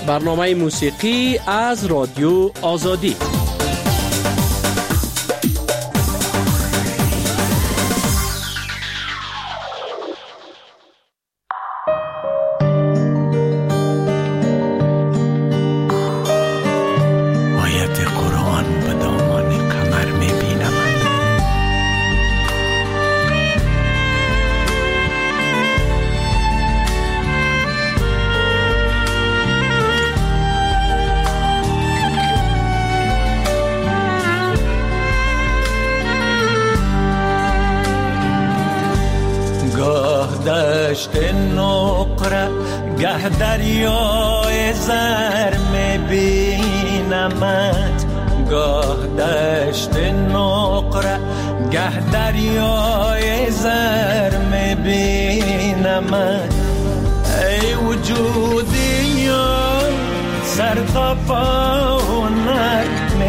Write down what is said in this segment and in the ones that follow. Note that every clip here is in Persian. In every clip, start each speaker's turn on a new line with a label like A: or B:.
A: برنامه موسیقی از رادیو آزادی.
B: دشت نقره گه دریای زر میبینمت، گاه دشت نقره گه دریای زر میبینمت. ای وجودی یا سر تا پا هنر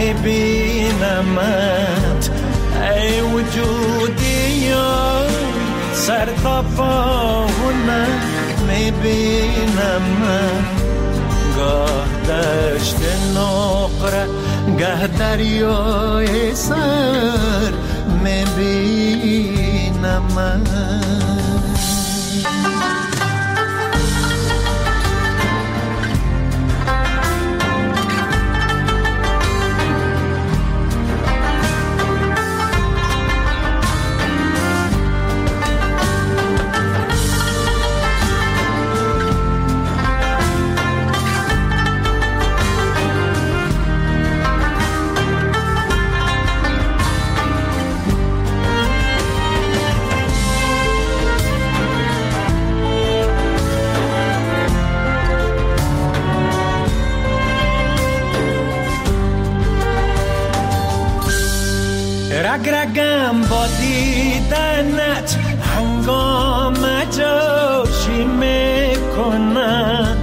B: میبینمت، ای وجودی یا سر تا پا هنر میبینم من. گاه دشت نقره گه دریای سر میبینم من. رگرگم با دیدنت هنگام جوشی میکنم،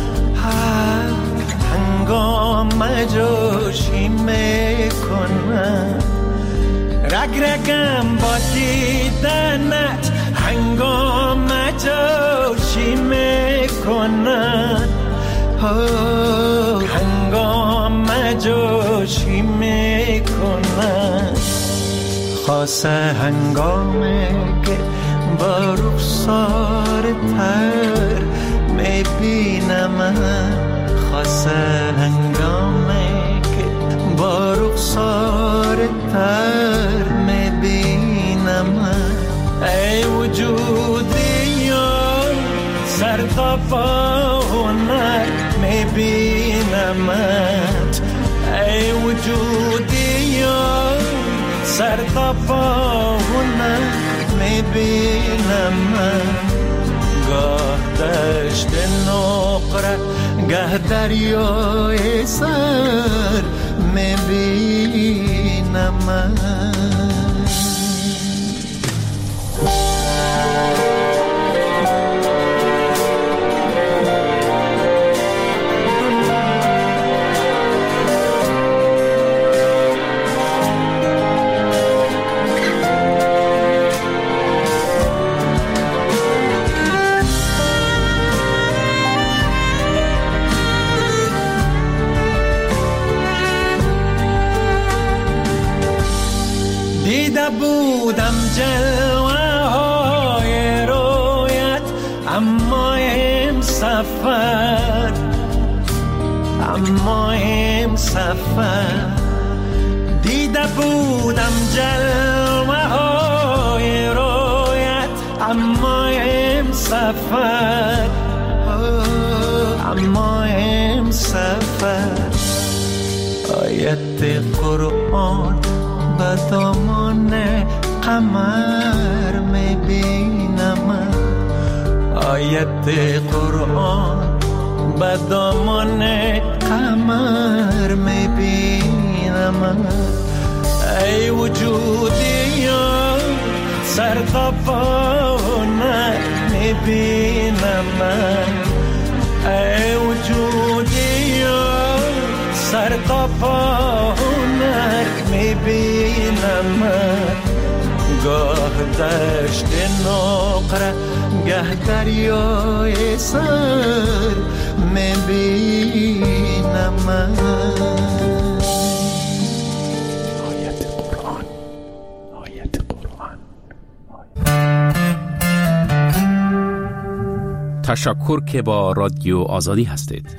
B: هنگام جوشی میکنم. رگرگم با دیدنت هنگام جوشی میکنم، هنگام جوشی میکنم. خاصه هنگامی که با رخسار تر میبینم، خاصه هنگامی که با رخسار تر میبینم. ای وجودی یا سر تا پا هنر میبینمت، ای وجودی یا سر تا پا هنر میبینم من. گاه دشت نقره گه دریای سر میبینم من. دیده بودم جلوه های رویت، اما امسفر دیده بودم جلوه های رویت، اما امسفر آیت قرآن به دامان قمر میبینم، آیت قرآن به دامان قمر میبینم. ای وجودی یا سر تا پا هنر میبینم، ای وجودی یا سر تا پا هنر میبینم. گاه دشت نقره گه دریای سر میبینم.
C: آیت قرآن، آیت قرآن.
A: تشکر که با رادیو آزادی هستید.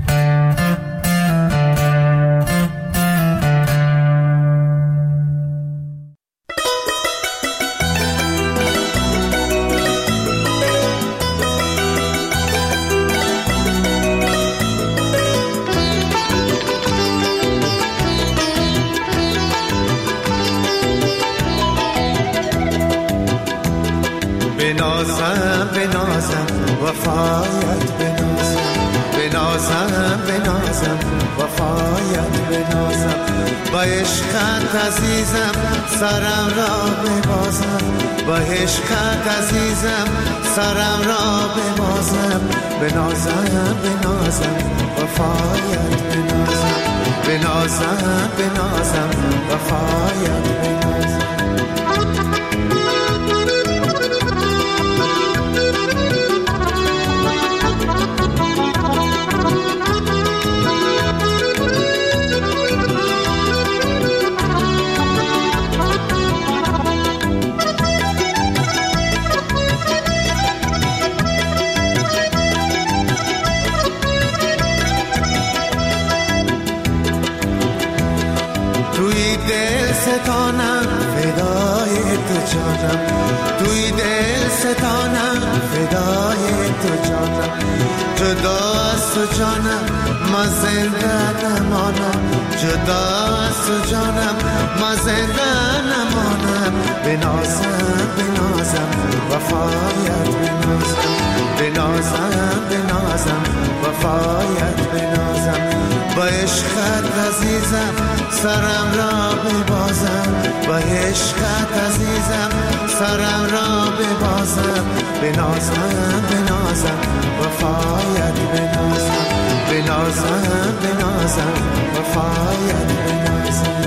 B: بنازم بنازم وفایت بنازم، بنازم بنازم وفایت بنازم، با عشقت عزیزم سرم را ببازم، با عشقت عزیزم سرم را ببازم، بنازم بنازم وفایت بنازم، بنازم بنازم وفایت بنازم. توی دل ستانم فدای تو جانم، توی دل ستانم فدای تو جانم، جدا از تو جانم من زنده نمانم، جدا از تو جانم من زنده نمانم، بنازم بنازم وفایت بنازم، بنازم بنازم وفایت بنازم، با عشقت عزیزم سرم را ببازم، با عشقت عزیزم سرم را ببازم، بنازم بنازم وفایت بنازم، بنازم بنازم وفایت بنازم.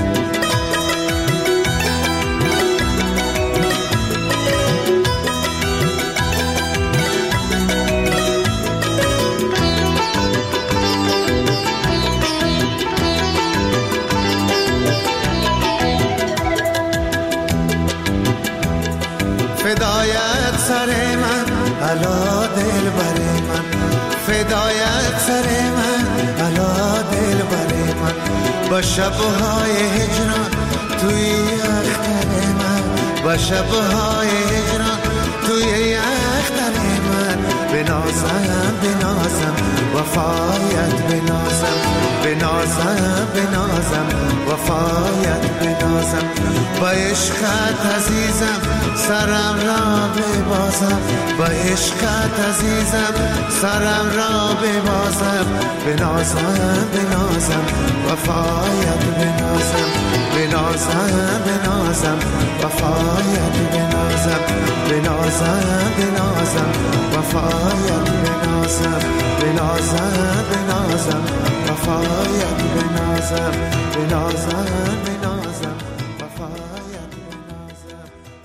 B: فدایت سر من علا دل بر من، فدایت سر من علا دل بر من، با شبهای هجران توی اختر من، با شبهای هجران توی اختر من، بنازم بنازم وفایت بنازم، بنازم بنازم وفایت بنازم، با عشقت عزیزم سرم را ببازم، با عشقت عزیزم سرم را ببازم، بنازم بنازم وفایت بنازم، بنازم بنازم وفایت بنازم، بنازم بنازم وفایت بنازم، بنازم بنازم وفایت بنازم، بنازم بنازم وفایت بنازم.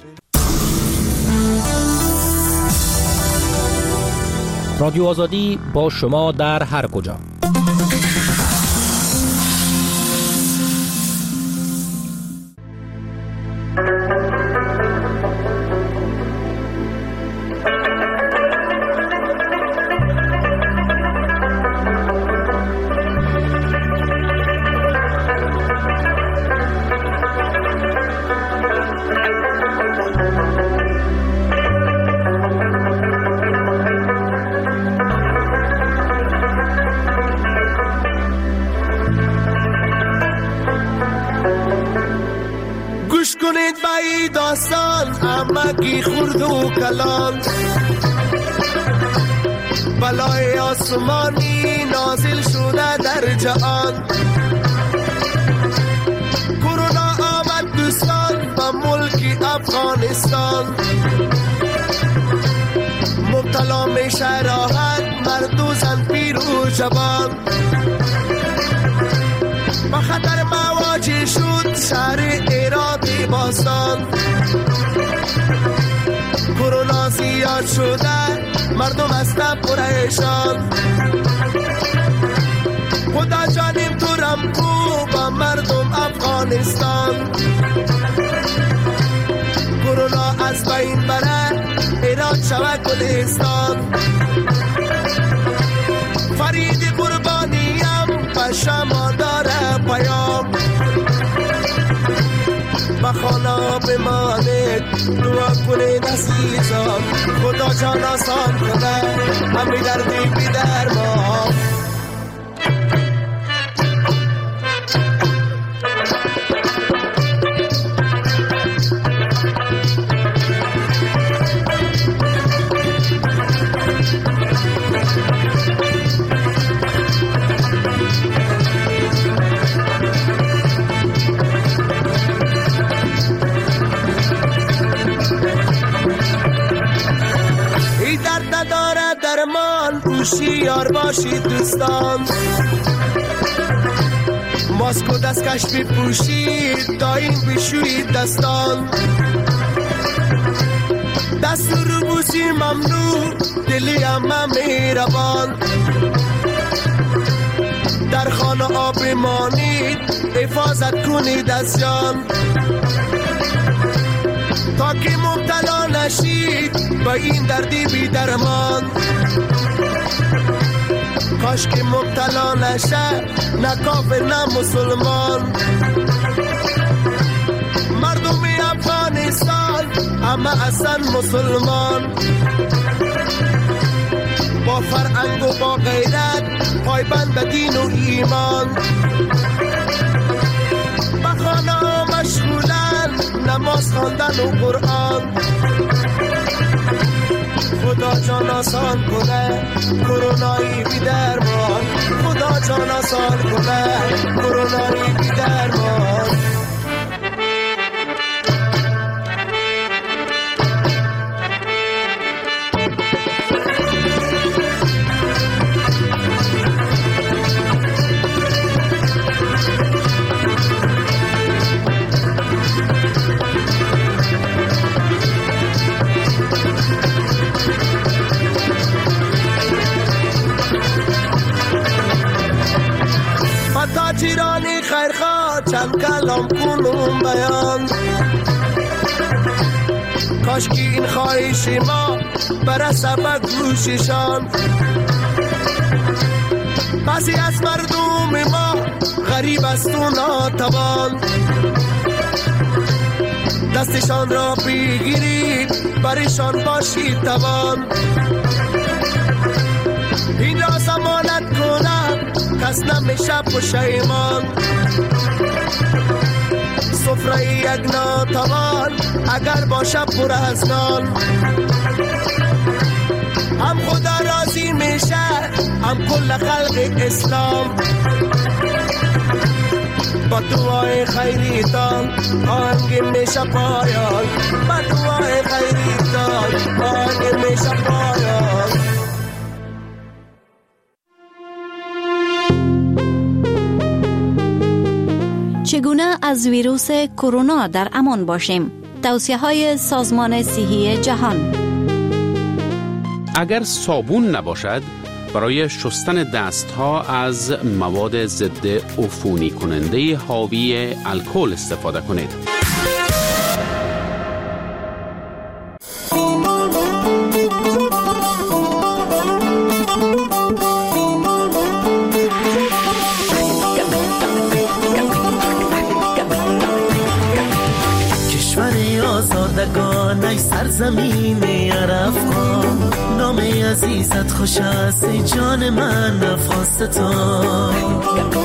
A: رادیو آزادی با شما در هر کجا.
D: کنید با ای داستان امکی خورد و کلان، بلای آسمانی نازل شده در جهان، کرونا آمد دوستان با ملک افغانستان، مبتلا میشه راحت مرد و زن پیر و جوان، با خطر مواجه شد شهر ایرانی باستان، کرونا زیاد شده مردم هستن پریشان، خدا جانیم تو رمکو با مردم افغانستان. کرونا از بین بره ایران شود گلستان. فرید قربانیم به شما داره پیام. به خانه بمانید دعا کنید عزیزان. خدا جان آسان کنه همی دردی بی درمان. هوشیار باشید دوستان. ماسک و دستکش بپوشید دایم بشویید دستان. دست رو بوسی ممنوع دلی همه مهربان. در خانه آب مانید حفاظت کنید از جان. تا که مبتلا نشید با این دردی بی درمان. کاش که مبتلا نشه نه کافر نه مسلمان. مردم افغانستان همه اصلا مسلمان. با فرهنگ و با غیرت پایبند به دین و ایمان. به خانه مشغولن نماز خواندن و قرآن. خدا جان آسان کنه کرونایی بی درمان. خدا جان آسان کنه کرونایی بی درمان. تاجرانی خیرخواه چند کلام کنم بیان. کاش که این خواهش ما برسه به گوششان. بعضی از مردم ما غریب است و ناتوان. دستشان را بگیرید برشان باشید توان. این را ضمانت کنم کس نمیشه پشیمان. سفره یک ناتوان اگر باشه پر از نان. هم خدا راضی میشه هم کل خلق اسلام. با دعای خیریتان آهنگ میشه پایان. با دعای خیریتان آهنگ میشه پایان.
E: چگونه از ویروس کرونا در امان باشیم؟ توصیه‌های سازمان صحی جهان.
F: اگر صابون نباشد برای شستن دستها از مواد ضد عفونی کننده حاوی الکل استفاده کنید.
B: ای سرزمین عرفان، نام عزیزت خوش است ای جان من افغانستان.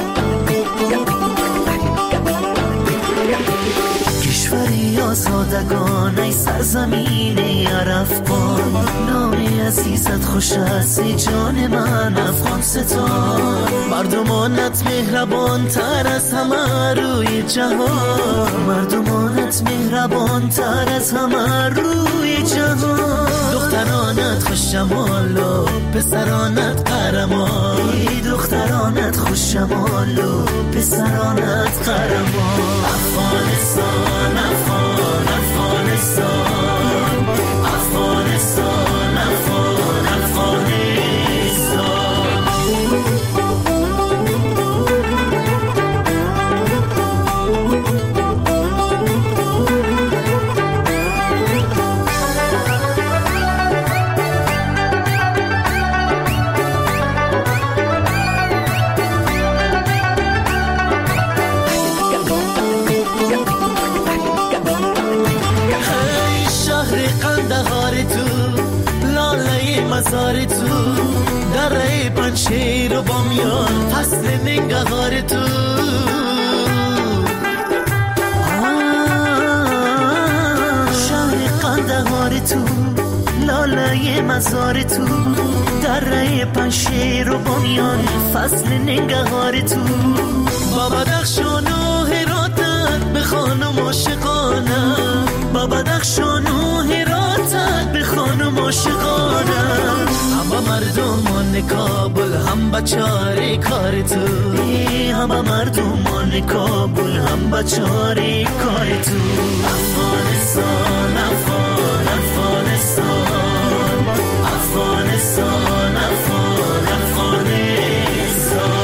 B: کشوری آزادگان ای سرزمین عرفان، نام عزیزت خوش است ای جان من افغانستان. مردمانت مهربان تر از همه روی جهان، مردمانت مهربان تر از همه روی جهان. دخترانت خوش جمال و پسرانت قهرمان، دخترانت خوش جمال و پسرانت قهرمان. افغانستان افغان افغانستان، افغانستان افغان افغانستان. مزار تو در رای پنشیر و بامیان فصل نگهار تو شهر قندهار تو لالای مزار تو در رای پنشیر و بامیان فصل نگهار تو بابا دخشان و هراتت به خانم عاشقانه بابا دخشان و هراتت به خانم عاشقانه همه مردمان کابل هم بچاره کار تو همه مردمان کابل هم بچاره کار تو افغانستان افغان افغانستان افغانستان افغان افغانستان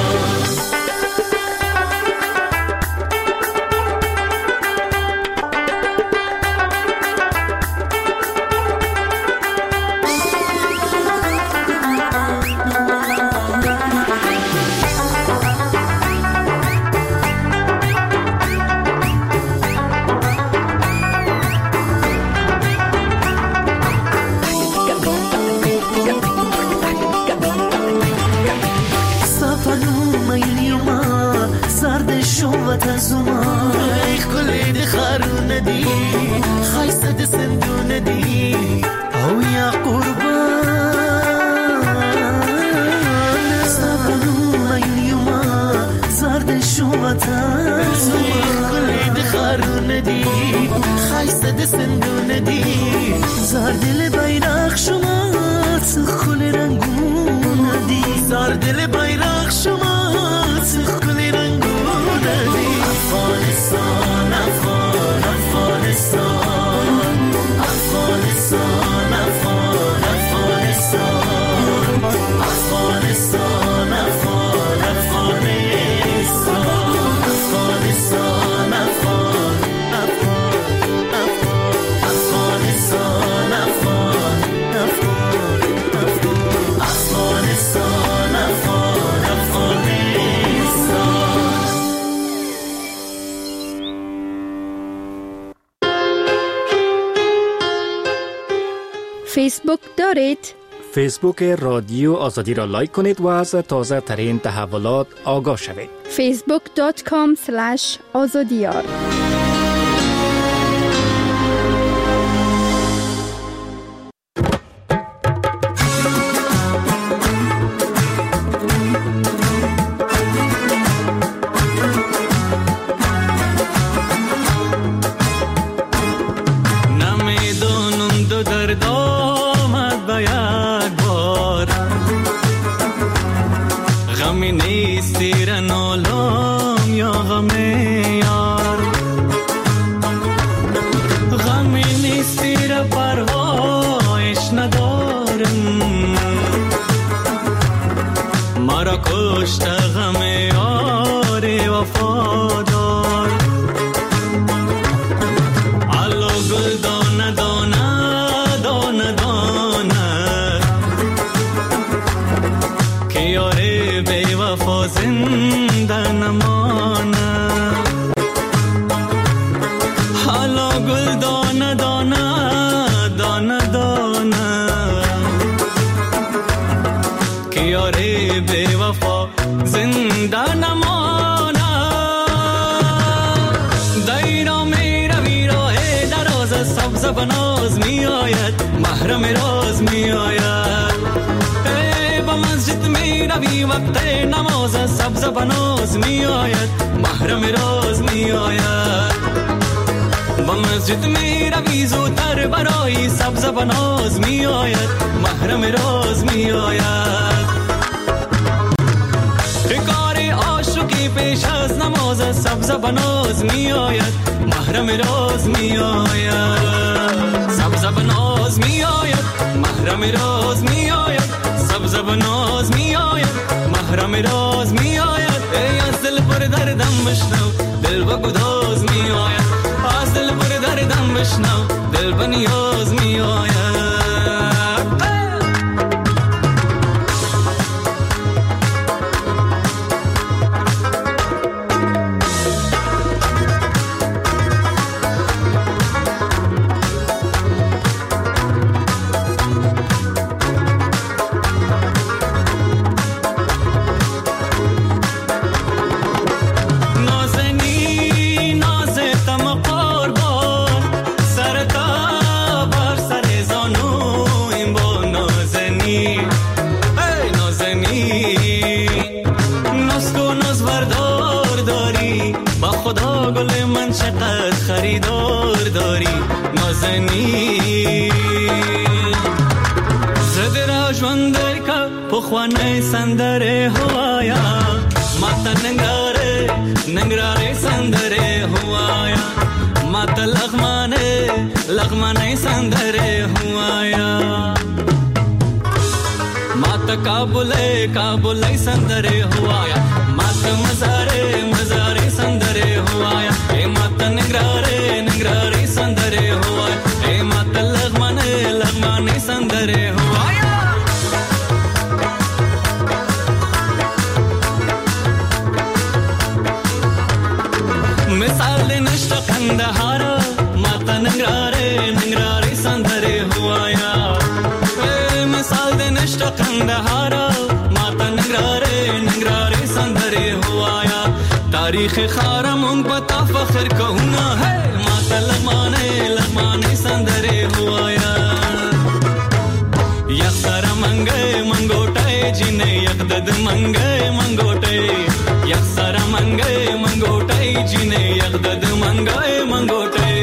G: فیسبوک دارید؟
A: فیسبوک رادیو آزادی را لایک کنید و از تازه ترین تحولات آگاه شوید.
G: facebook.com/azadiyar
H: بناز می آید محرم راز می آید با مسجد می روی وقت نماز سبز بناز می آید محرم راز می آید با مسجد می روی زودتر برای سبز بناز می آید محرم راز می آید کار عاشقی پیش از نماز سبز بناز می آید محرم راز می آید سبز بناز می آید محرم راز می آید سبز بناز می آید محرم راز می آید ای از دل پر دردم بشنو دل و گداز می آید از دل پر دردم بشنو دل و نیاز می آید ژوندې کا په خوانې سندره هوایا ماته ننګرارې سندره هوایا ماته لغمانې سندره هوایا ماته کابلې سندره هوایا ماته مزارې سندره هوایا اے ماته ننګرارې سندره هوایا اے ماته لغمانې سندره هوایا مثال نشته قندهار ماته ننګرارې سندره هوایا مثال نشته قندهار ماته ننګرارې سندره هوایا تاریخ خارمون پتا فخر کونا ہے ماته لغمانې سندره هوایا یک سره منګوټای جنې یک دد منګوټای یک سره منګوټای جنې یک دد منګوټای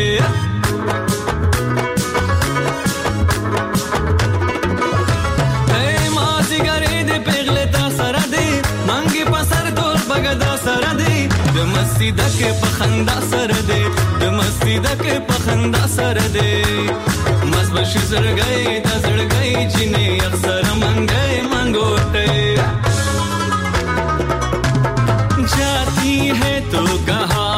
H: اے مازیګری دې پغله تا سره دې منګي پسر ټول بغدا سره دې د مسجد کې پخندا سره دې د مسجد کې پخندا سره دې مزبش زړګي تا زړګي جنې اکثر منګوټه जाती है तो कहा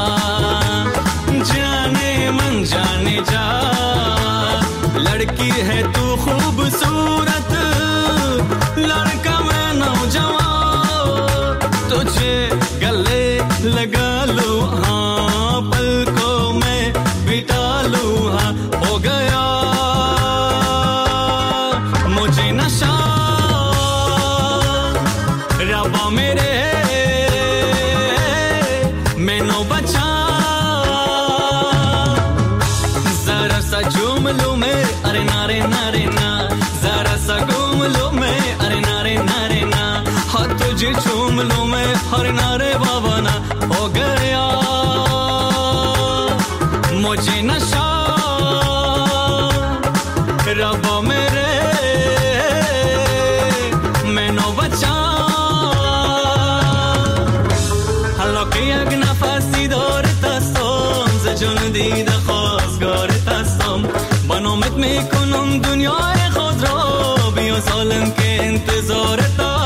H: जाने मन जाने जा लड़की है तू खूबसूरत लड़का मैं नौजवान तुझे गले लगा लूं हाँ पलकों में बिठा लूं हाँ हो गया मुझे नशा रबा मेरे अरे नारे नारे ना जरा सा घूम लो मैं अरे नारे नारे ना हाथ तुझे चूम लो मैं अरे नारे बाबा ना हो गया मुझे नशा रबा मेरे मैनो बचा हलो की अगनफासी दौर तस्तم زجون دید خواستگار تستم بنامت میکنم دنیای خود را بیا ظالم که انتظار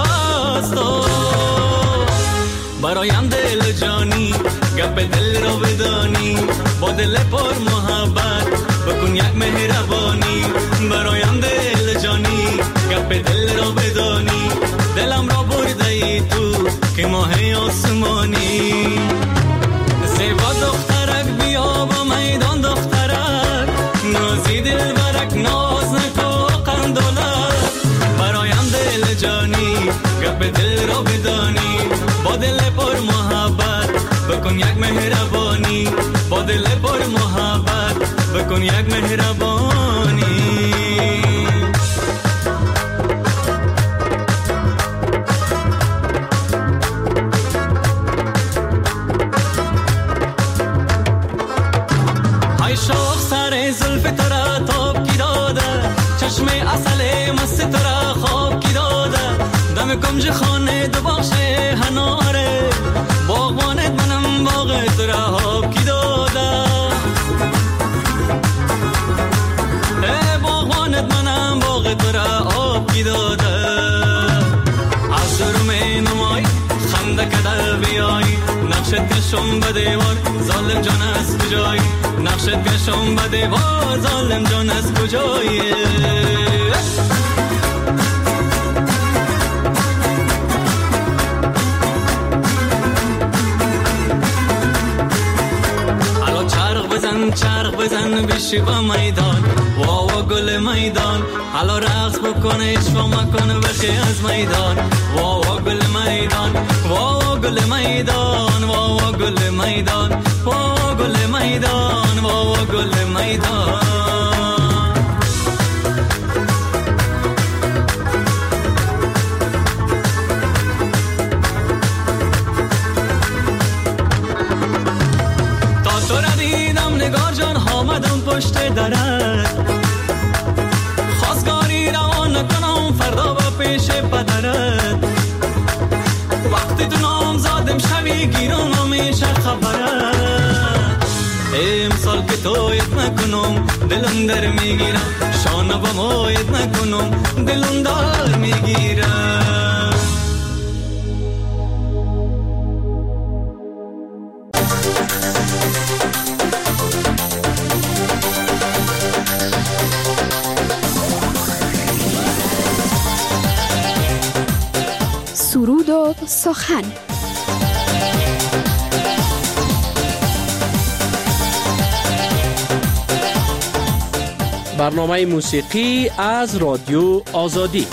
H: تستم برایم دل جانی گپ دل را بدانی با دل پر محبت بکن یک مهربانی برایم دل جانی گپ دل را بدانی دلم را برده ای تو که ماه آسمانی زیبا دخترک بیا با میدان دخترک نازی دل برک ناز نکو قندولک برایم دل جانی گپ دل را بدانی با دل پر محبت بکن یک مهربانی با دل پر محبت بکن یک مهربانی شوق سر زلف ترا توب کی داده چشم اصل مست ترا خواب کی داده دم کنج خانه دو باشه هناره باغبانت منم باغ ترا خواب کی داده باغبانت منم باغ ترا خواب کی داده از رومه نمای خنده کده بیای نقشت کشم به دیوار ظالم جان از کجایی نقشت کشم به دیوار ظالم جان از کجایی الو چرخ بزن بشی با میدان وا گل میدان الو رقص بکن عشق مکن بخی از میدان وا گل میدان وا گل میدان وا گل میدان وا گل میدان وا گل میدان تا تو را دیدم نگار جان آمدم پشت درت خواستگاری روان نکنم فردا با پیش پدرت. وقتی تو نامزادم شوی گیرم همیشه خبرت. امسال که تویت نکنم دلم در میگیرم، شانه با مویت نکنم دلم دار میگیرم.
G: سرود و سخن.
I: برنامه موسیقی از رادیو آزادی.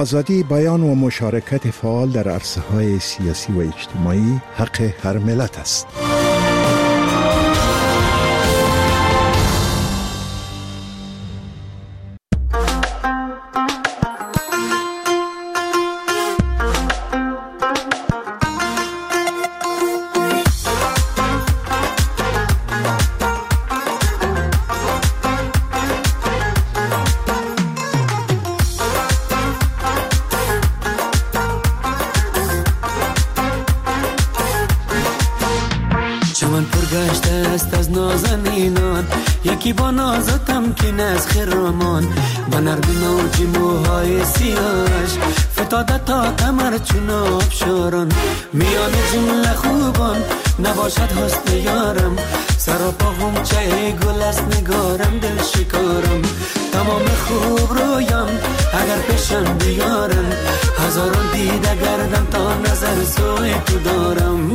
J: آزادی بیان و مشارکت فعال در عرصه‌های سیاسی و اجتماعی حق هر ملت است.
H: چمن پرگشته است از نازنینان، یکی با نازتم که از خرامان، با نرمی موجی موهای سیاهش فتاده تا کمر چون آبشاران. میان جمله خوبان نباشد حسن یارم، سراپا غنچه گل است نگارم دل شکارم. تمام خوب رویام اگر پیشم بیارم، هزاران دیده گردم تا نظر سوی تو دارم.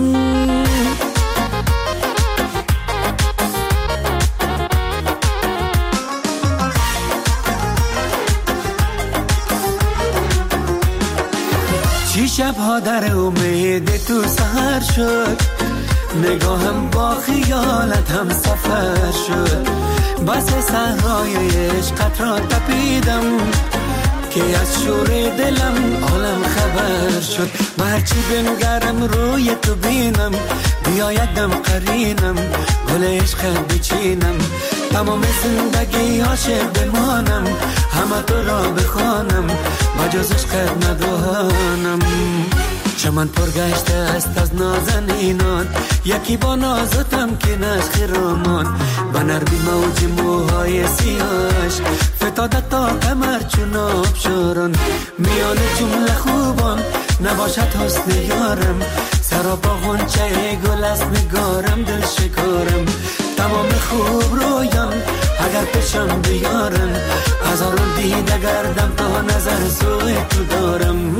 H: چی شبها در امید تو سهر شد، نگاهم با خیالت هم سفر شد. بس صحرای عشقت را تپیدم که از شور دلم عالم خبر شد. و هرچی بنگرم روی تو بینم، بیا یک دم قرینم گل عشقت بچینم. تمام زندگی عاشق بمانم، همه تو را بخوانم بجز عشقت ندانم. چمن پرگشته است از نازنینان، یکی با نازتم که از خرامان، با نرمی موج موهای سیاهش فتاده تا کمر چون آبشاران. میان جمله خوبان نباشد حسن یارم، سراپا غنچه گل است نگارم دل شکارم. تمام خوب رویان اگر پیشم بیارم، هزاران دیده گردم تا نظر سوی تو دارم.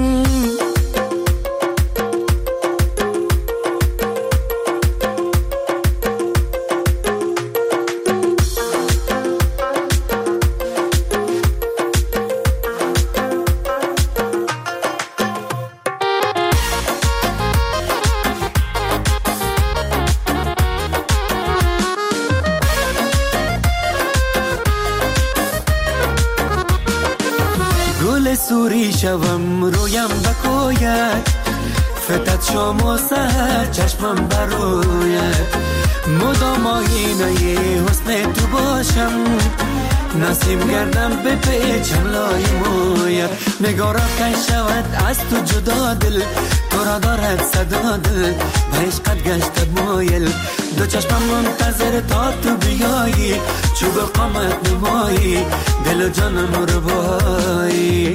H: سوری شوم رویم بکوید، فتت شام و سهر چشمم بروید. مدام آینه حسن تو باشم، نسیم گردم به پیچم لای موید. نگارا کن شود از تو جدا دل، تو را دارد صدا دل به عشقت گشتد مایل. دو چشمم منتظر تا تو بیایی، چوب قامت نمایی دل و جانم رو بایی.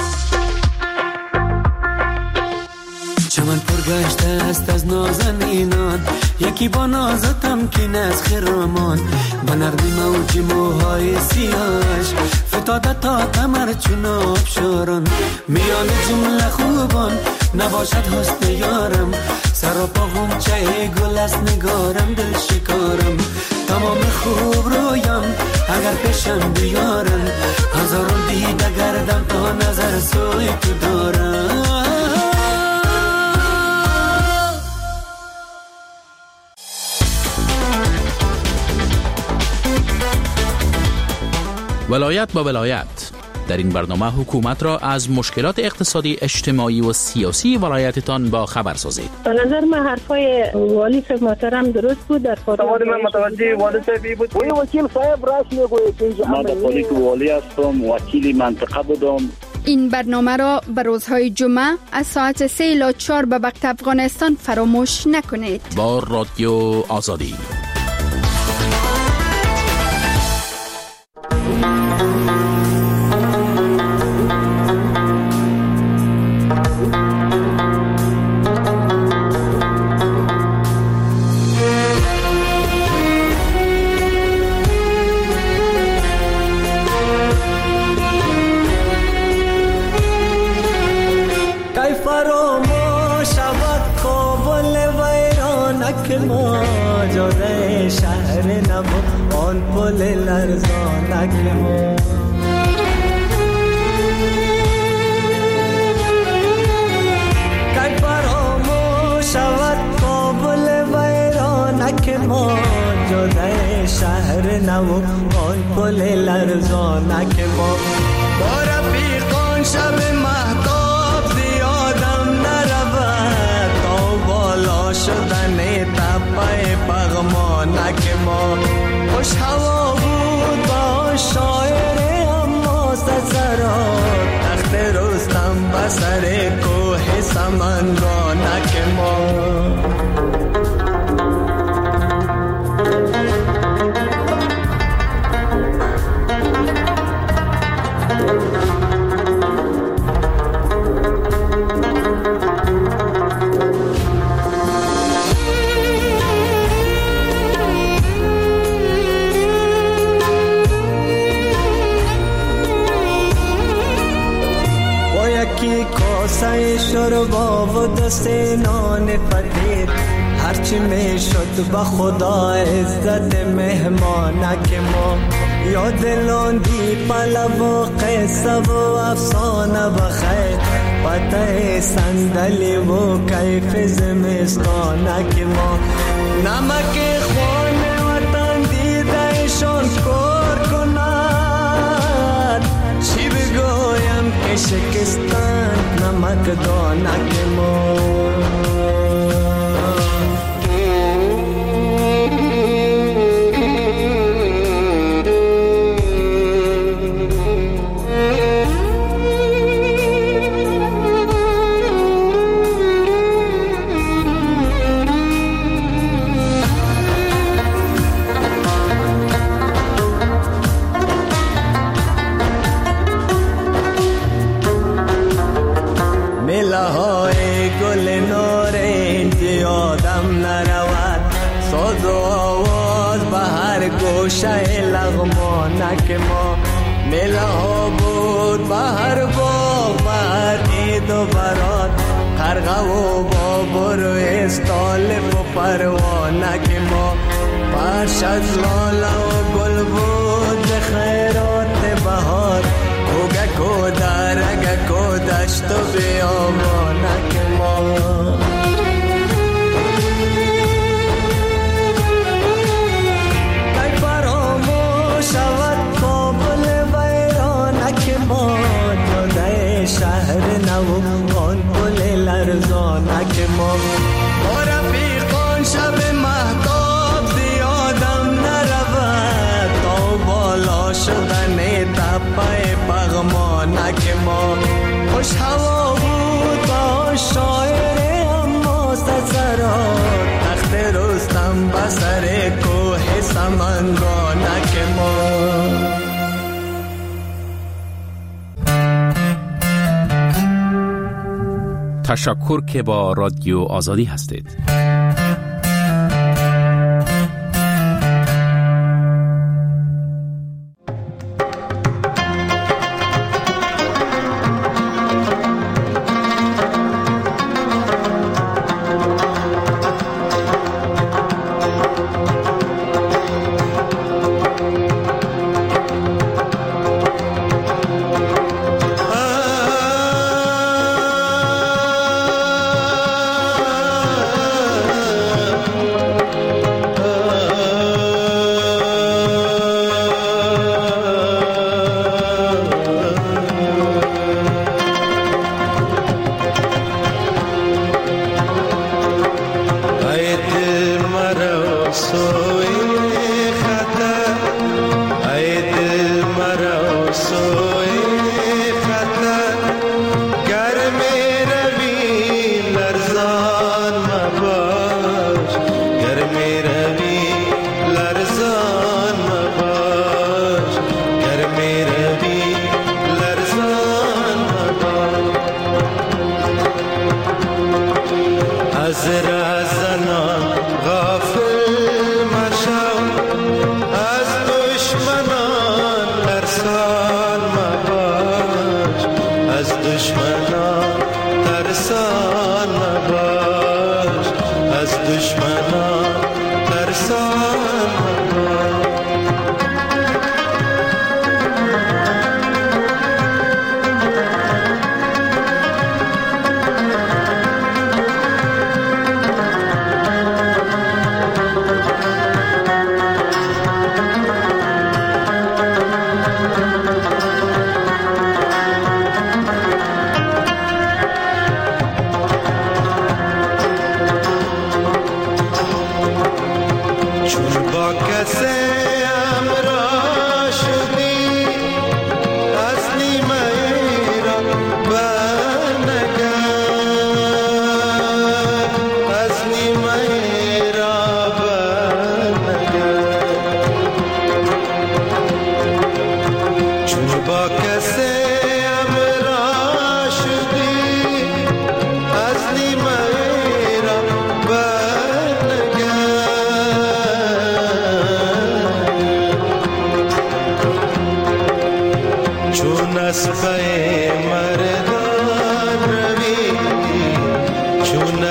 H: چمن پرگشته است از نازنینان، یکی با نازتم که از خرامان، با نرمی موج موهای سیاهش فتاده تا کمر چون آبشاران. میان جمله خوبان نباشد حسن یارم، سراپا غنچه گل است نگارم دل شکارم. تمام خوب رویام اگر پیشم بیارم، هزاران دیده گردم تا نظر سوی تو دارم.
F: ولایت با ولایت. در این برنامه حکومت را از مشکلات اقتصادی، اجتماعی و سیاسی ولایتتان با خبر سازید.
K: به نظر من حرفای والی صاحب محترم درست بود. در
L: سوال من متوجه والی صاحبی بود.
M: وکیل صاحب راست میگوید که اینجا
L: من پلیس والی هستم، وکیل منطقه بودم.
G: این برنامه را به روزهای جمعه از ساعت 3 الی 4 به وقت افغانستان فراموش نکنید.
F: با رادیو آزادی.
B: ما جدای شهر نو آن پل لرزانک ما با رفیقان شب مهتاب زیادم نرود تا بالا شدن تپه پغمانک ما خوش هوا بود با شاعر اما سسرات تخت رستم بسر کوه سمنگانک ما کاسه شربا و دست نان فقیر هرچی می شد به خدا عزت مهمانک ما یاد لاندی پلو و قصه و افسانه بخیر پته صندلی و کیف زمستانک ما نمک خانه وطن دیده شان کار کند چی بگویم که شکستن نمک دانک ما گوشه لغمانک ما میله ها بود بهر باغ بهر عید و برات قرغه و بابر و استالف و پروانک ما فرش از لاله و گل بود خیرات بهار کوگک و درگک و دشت و بیابانک ما شهر نو آن پل لرزانک ما با رفیقان شب مهتاب زیادم نرود تا بالا شدن تپه پغمانک ما خوش هوا بود با شاعر اما سسرات تخت رستم بسر کوه سمنگانک ما
F: تشکر که با رادیو آزادی هستید.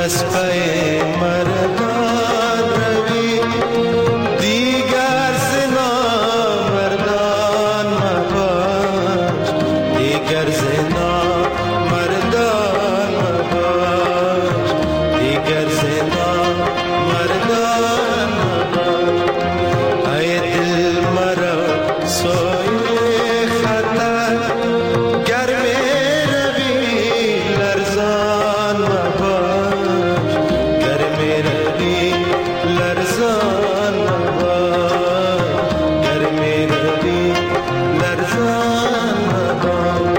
D: از پی مردان روی دیگر زنا مردان مباش دیگر زنا مردان مباش دیگر زنا مردان مباش ای دل مرا سوی خطر گرم روی لرزان مباش گرم روی لرزان مباش گرم روی لرزان مباش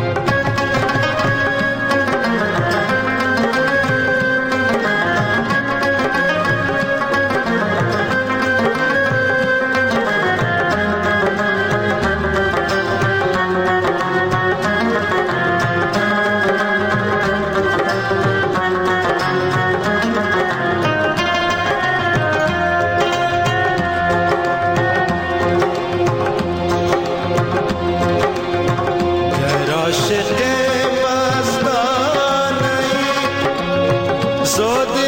D: گر عاشق مستانه‌ای زود